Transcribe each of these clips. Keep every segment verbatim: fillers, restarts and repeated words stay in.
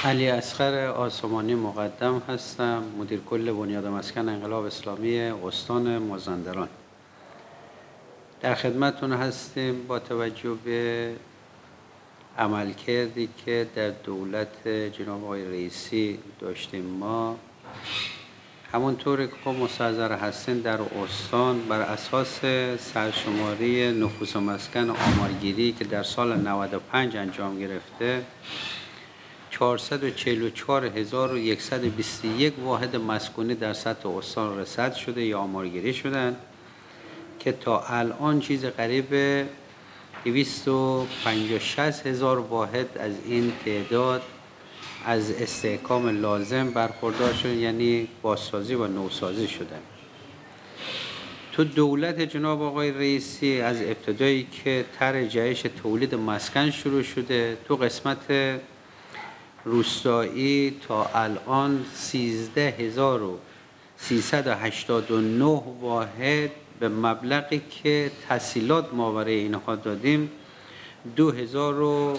علی اصغر آسمانی مقدم هستم، مدیر کل بنیاد مسکن انقلاب اسلامی استان مازندران. در خدمتتون هستیم با توجه به عملکردی که در دولت جناب آقای رئیسی داشتیم. ما همونطور که خب مستحضر هستیم در استان بر اساس سرشماری نفوس مسکن آمارگیری که در سال نود و پنج انجام گرفته چهارصد و چهل و چهار هزار و صد و بیست و یک واحد مسکونی در سطح استان رصد شده یا آمارگیری شدن که تا الان چیز قریب دویست و پنجاه و شش هزار واحد از این تعداد از استحکام لازم برخوردار شدن، یعنی بازسازی و نوسازی شدن. تو دولت جناب آقای رئیسی از ابتدایی که طرح جهش تولید مسکن شروع شده، تو قسمت روستایی تا الان سیزده هزار و سیصد و هشتاد و نه واحد به مبلغی که تسهیلات ما برای اینها دادیم دو هزار و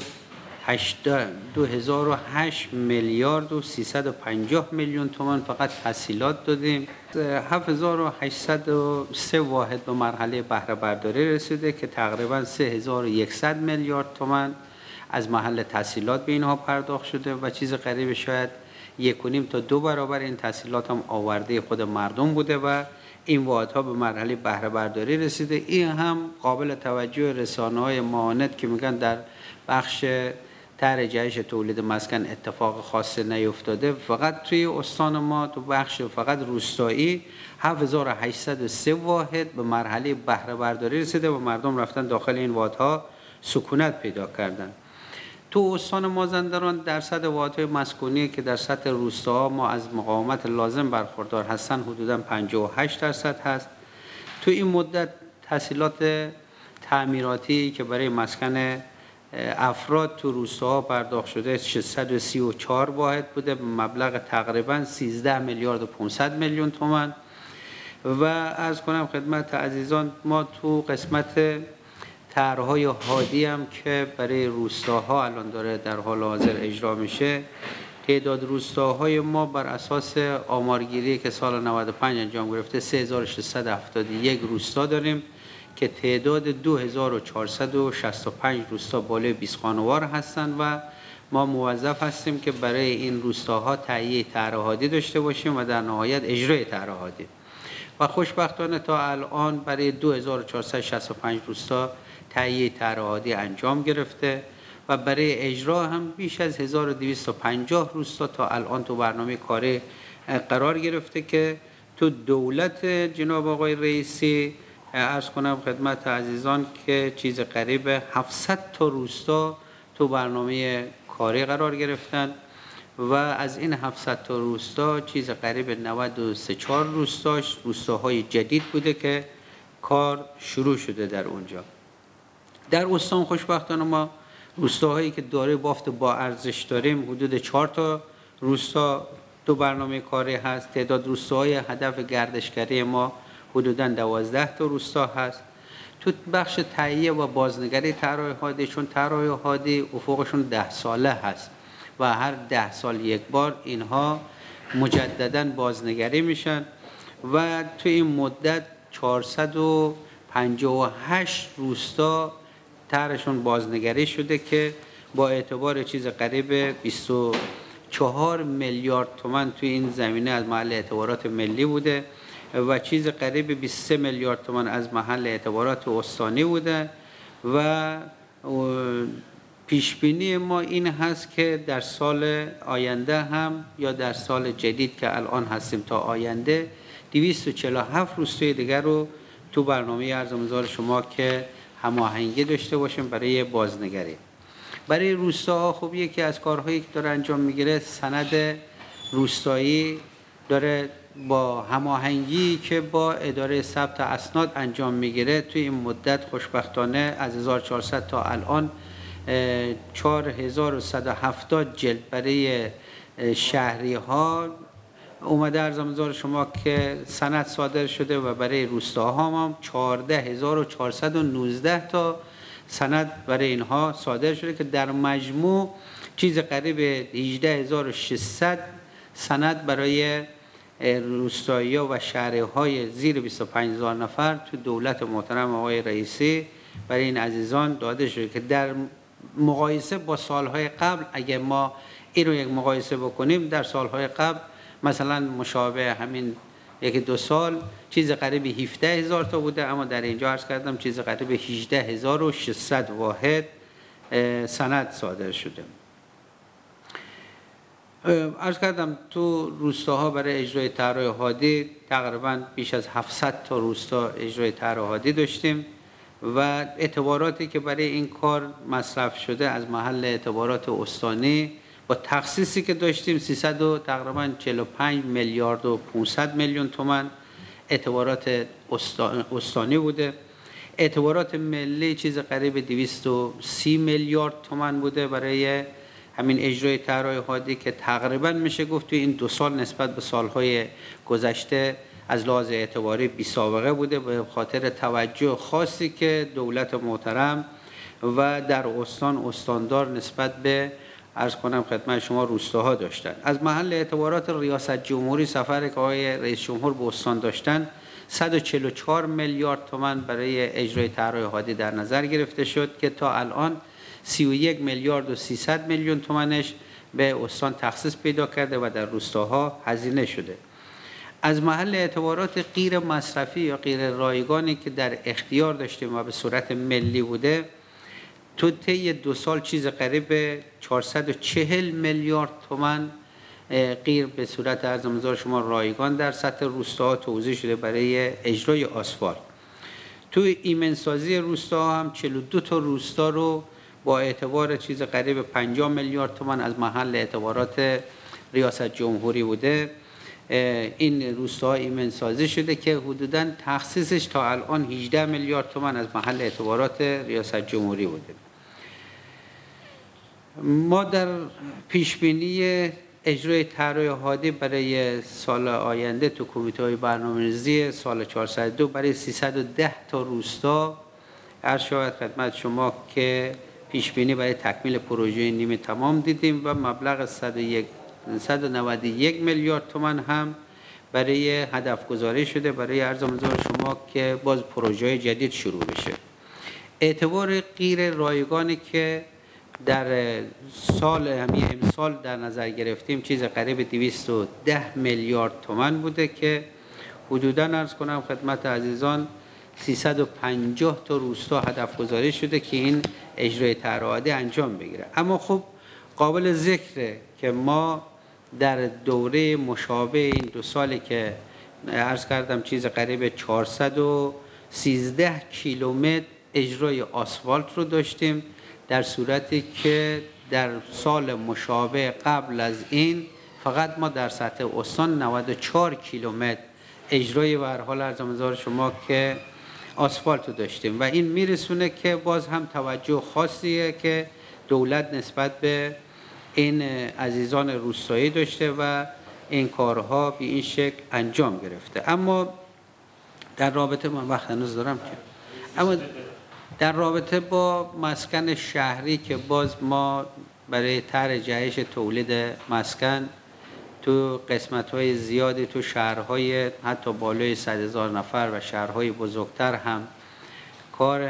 هشت میلیارد و سیصد و پنجاه میلیون تومان فقط تسهیلات دادیم. هفت هزار و هشتصد و سه واحد به مرحله بهره برداری رسیده که تقریبا سه هزار و صد میلیارد تومان از محل تسهیلات به اینها پرداخت شده و چیز قریب شاید یک و نیم تا دو برابر این تسهیلات هم آورده خود مردم بوده و این واحدها به مرحله بهره برداری رسیده. این هم قابل توجه رسانه‌های معاند که میگن در بخش طرح جهش تولید مسکن اتفاق خاصی نیفتاده. فقط توی استان ما تو بخش فقط روستایی هفت هزار و هشتصد و سه واحد به مرحله بهره برداری رسیده و مردم رفتن داخل این واحدها سکونت پیدا کردن. تو استان مازندران درصد واحدهای مسکونی که در سطح روستاها ما از مقاومت لازم برخوردار هستن حدوداً پنجاه و هشت درصد هست. تو این مدت تسهیلات تعمیراتی که برای مسکن افراد تو روستاها پرداخت شده ششصد و سی و چهار واحد بوده به مبلغ تقریباً سیزده میلیارد و پانصد میلیون تومان. و عرض کنم خدمت عزیزان ما تو قسمت طرح‌های هادی هم که برای روستاها الان داره در حال حاضر اجرا میشه، تعداد روستاهای ما بر اساس آمارگیری که سال نود و پنج انجام گرفته سه هزار و ششصد و هفتاد و یک روستا داریم که تعداد دو هزار و چهارصد و شصت و پنج روستا بالای بیست خانوار هستند و ما موظف هستیم که برای این روستاها تهیه طرح هادی داشته باشیم و در نهایت اجرای طرح هادی. و خوشبختانه تا الان برای دو هزار و چهارصد و شصت و پنج روستا تهیه طرح هادی انجام گرفته و برای اجرا هم بیش از هزار و دویست و پنجاه روستا تا الان تو برنامه کاری قرار گرفته که تو دولت جناب آقای رئیسی عرض کنم خدمت عزیزان که چیز قریب هفتصد تا روستا تو برنامه کاری قرار گرفتن و از این هفتصد تا روستا چیز قریب نود و سه چهار روستاش روستاهای جدید بوده که کار شروع شده در اونجا. در استان خوشبختانه ما روستاهایی که داره بافت با ارزش داریم حدود چهار تا روستا تو برنامه کاری هست. تعداد روستاهای هدف گردشگری ما حدوداً دوازده تا روستا هست. تو بخش تهیه و بازنگری طرح هادی، چون طرح هادی افقشون ده ساله هست و هر ده سال یک بار اینها مجدداً بازنگری میشن و تو این مدت چهارصد و پنجاه و هشت روستا طرحشون بازنگری شده که با اعتبار چیز قریب بیست و چهار میلیارد تومان توی این زمینه از محل اعتبارات ملی بوده و چیز قریب بیست و سه میلیارد تومان از محل اعتبارات استانی بوده و پیشبینی ما این هست که در سال آینده هم یا در سال جدید که الان هستیم تا آینده دویست و چهل و هفت روستای دیگر رو تو برنامه عرض مزار شما که هماهنگی داشته باشیم برای بازنگری. برای روستاها خب یکی از کارهایی که داره انجام میگیره سند روستایی داره با هماهنگی که با اداره ثبت اسناد انجام میگیره. توی این مدت خوشبختانه از هزار و چهارصد تا الان چهار هزار و صد و هفتاد جلد برای شهری ها اومده عرضم حضور شما که سند صادر شده و برای روستاها هم چهارده هزار و چهارصد و نوزده تا سند برای اینها صادر شده که در مجموع چیز قریب هجده هزار و ششصد سند برای روستایی‌ها و شهرهای زیر بیست و پنج هزار نفر تو دولت محترم آقای رئیسی برای این عزیزان داده شده که در مقایسه با سالهای قبل، اگه ما این رو یک مقایسه بکنیم، در سالهای قبل مثلا مشابه همین یکی دو سال چیز قریب هفده هزار تا بوده، اما در اینجا عرض کردم چیز قریب هجده هزار و ششصد واحد سند صادر شده. عرض کردم تو روستاها برای اجرای طرح هادی تقریبا بیش از هفتصد تا روستا اجرای طرح هادی داشتیم و اعتباراتی که برای این کار مصرف شده از محل اعتبارات استانی با تخصیصی که داشتیم سیصد و تقریبا چهل و پنج میلیارد و پانصد میلیون تومان اعتبارات استانی بوده. اعتبارات ملی چیز قریب دویست و سی میلیارد تومان بوده برای همین اجرای طرح هادی که تقریبا میشه گفت تو این دو سال نسبت به سالهای گذشته از لحاظ اعتباری بی سابقه بوده به خاطر توجه خاصی که دولت محترم و در استان استاندار نسبت به عرض کنم خدمت شما روستاها داشتن. از محل اعتبارات ریاست جمهوری سفر که آقای رئیس جمهور به استان داشتن صد و چهل و چهار میلیارد تومان برای اجرای طرح هادی در نظر گرفته شد که تا الان سی و یک میلیارد و سیصد میلیون تومانش به استان تخصیص پیدا کرده و در روستاها هزینه شده. از محل اعتبارات غیر مصرفی یا غیر رایگانی که در اختیار داشتیم و به صورت ملی بوده تو طی دو سال چیز قریب چهارصد و چهل میلیارد تومان غیر به صورت ارزمزار شما رایگان در سطح روستاها توزیع شده برای اجرای آسفالت. تو ایمنسازی روستاها هم چهل و دو تا روستا رو با اعتبار چیز قریب پنجاه میلیارد تومان از محل اعتبارات ریاست جمهوری بوده این روستاها ایمنسازی شده که حدوداً تخصیصش تا الان هجده میلیارد تومان از محل اعتبارات ریاست جمهوری بوده. ما در پیشبینی اجرای طرح هادی برای سال آینده تو کمیته برنامه‌ریزی سال چهارصد و دو برای سیصد و ده تا روستا عرض شود خدمت شما که پیشبینی برای تکمیل پروژه نیمه تمام دیدیم و مبلغ صد و نود و یک میلیارد تومان هم برای هدف گذاری شده برای عرض منظور شما که باز پروژه جدید شروع بشه. اعتبار غیر رایگانی که در سال همین امسال در نظر گرفتیم چیز قریب دویست و ده میلیارد تومان بوده که حدوداً عرض کنم خدمت عزیزان سیصد و پنجاه تا روستا هدف گذاری شده که این اجرای طرح هادی انجام بگیره. اما خب قابل ذکره که ما در دوره مشابه این دو سالی که عرض کردم چیز قریب چهارصد و سیزده کیلومتر اجرای آسفالت رو داشتیم، در صورتی که در سال مشابه قبل از این فقط ما در سطح استان نود و چهار کیلومتر اجرای به هر حال عرض شما که آسفالت رو داشتیم و این میرسونه که باز هم توجه خاصیه که دولت نسبت به این عزیزان روستایی داشته و این کارها به این شکل انجام گرفته. اما در رابطه من وقت هنوز دارم که اما در رابطه با مسکن شهری که باز ما برای طرح جهش تولید مسکن تو قسمت‌های زیادی تو شهرهای حتی بالای صد هزار نفر و شهرهای بزرگتر هم کار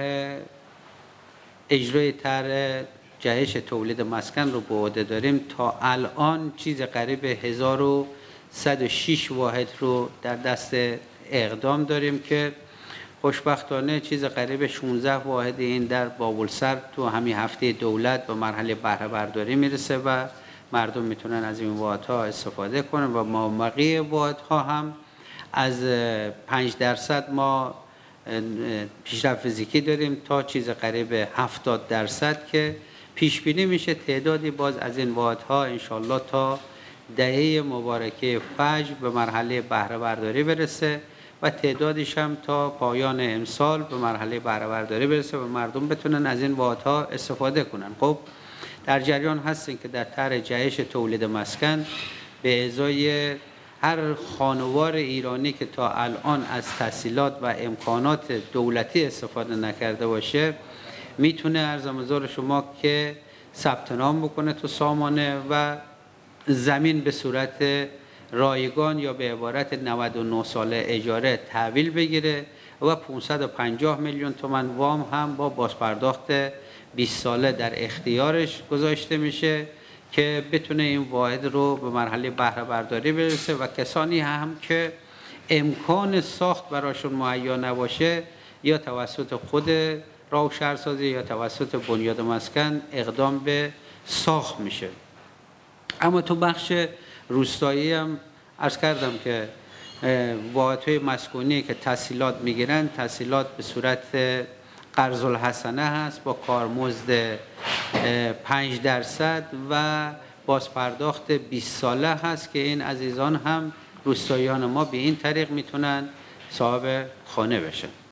اجرای طرح جهش تولید مسکن رو به عهده داریم. تا الان چیز قریب هزار و صد و شش واحد رو در دست اقدام داریم که خوشبختانه چیز قریب شانزده واحد این در بابلسر تو همین هفته دولت به مرحله بهره برداری میرسه و مردم میتونن از این واحدها استفاده کنن و ما بقیه واحدها هم از پنج درصد ما پیشرفت فیزیکی داریم تا چیز قریب هفتاد درصد که پیش بینی میشه تعدادی باز از این واحدها انشالله تا دهه مبارکه فجر به مرحله بهره برداری برسه و تعدادش هم تا پایان امسال به مرحله بهره برداری برسه و مردم بتونن از این واحدها استفاده کنن. خب در جریان هستیم که در طرح جهش تولید مسکن به ازای هر خانوار ایرانی که تا الان از تسهیلات و امکانات دولتی استفاده نکرده باشه میتونه عرض حضور شما که ثبت نام بکنه تو سامانه و زمین به صورت رایگان یا به عبارت نود و نه ساله اجاره تحویل بگیره و پانصد و پنجاه میلیون تومان وام هم با بازپرداخت بیست ساله در اختیارش گذاشته میشه که بتونه این واحد رو به مرحله بهره برداری برسه و کسانی هم که امکان ساخت براشون مهیا نباشه یا توسط خود راه و شهرسازی یا توسط بنیاد مسکن اقدام به ساخت میشه. اما تو بخش روستایی هم عرض کردم که واحدهای مسکونی که تسهیلات میگیرن تسهیلات به صورت قرض الحسنه هست با کارمزد پنج درصد و بازپرداخت بیست ساله هست که این عزیزان هم روستاییان ما به این طریق میتونن صاحب خانه بشن.